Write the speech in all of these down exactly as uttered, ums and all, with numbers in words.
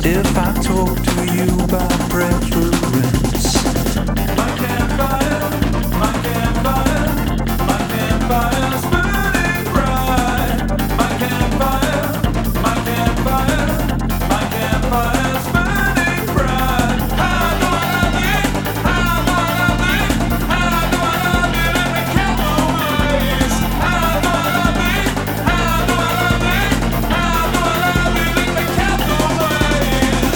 if I talk to you about preference. My campfire, my campfire, my campfire's burning bright. My campfire, my campfire, my campfire's burning bright. How do I love you? How do I love you? How do I love you? Let me count the ways. How do I love you? How do I love you? How do I love you? Let me count the ways.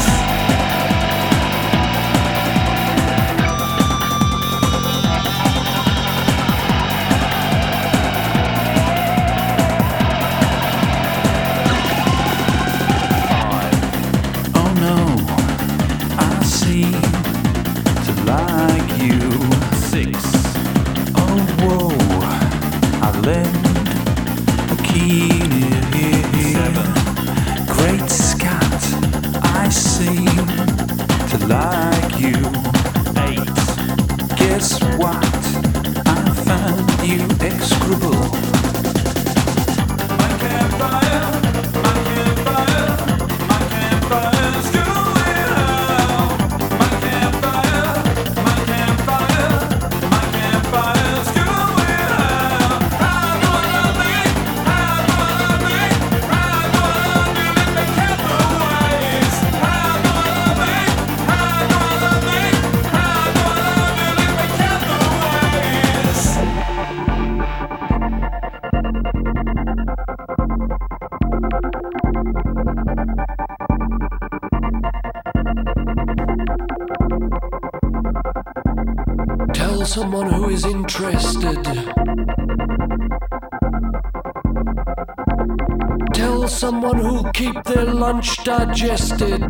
Oh no, I seem to like you. Six. Oh whoa, I lend a keen ear. Seven. Great Scott, I seem to like you. Eight. Guess what? I found you execrable. My campfire, my campfire, my campfire's going out. My campfire, my campfire, my campfire's going out. How do I love you? How do I love you? How do I love you? Let me count the ways. How do I love you? How do I love you? How do I love you? Let me count the ways. Tell someone who is interested. Tell someone who'll keep their lunch digested.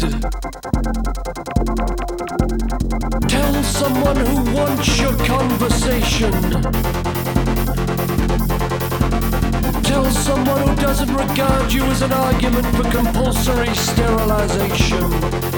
Tell someone who wants your conversation. Tell someone who doesn't regard you as an argument for compulsory sterilization.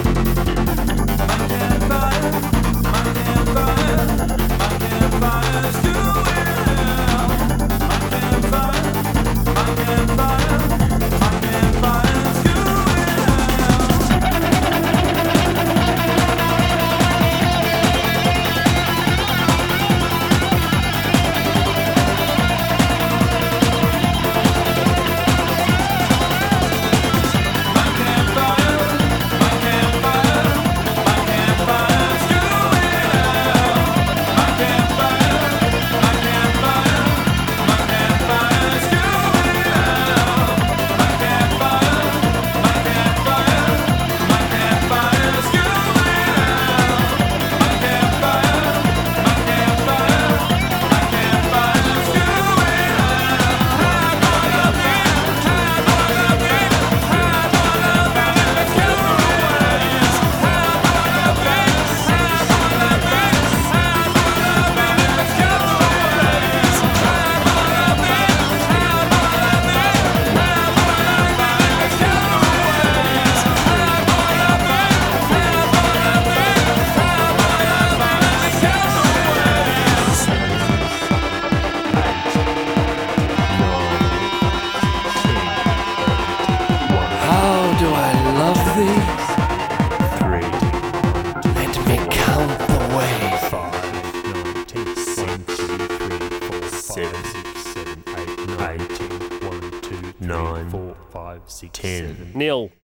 How do I love thee? Three, Let me count the ways. five, nineteen, one, two, three, four, seven, six, seven, eight, nine, ten, one, two, three, four, five, six, ten. seven. Nil.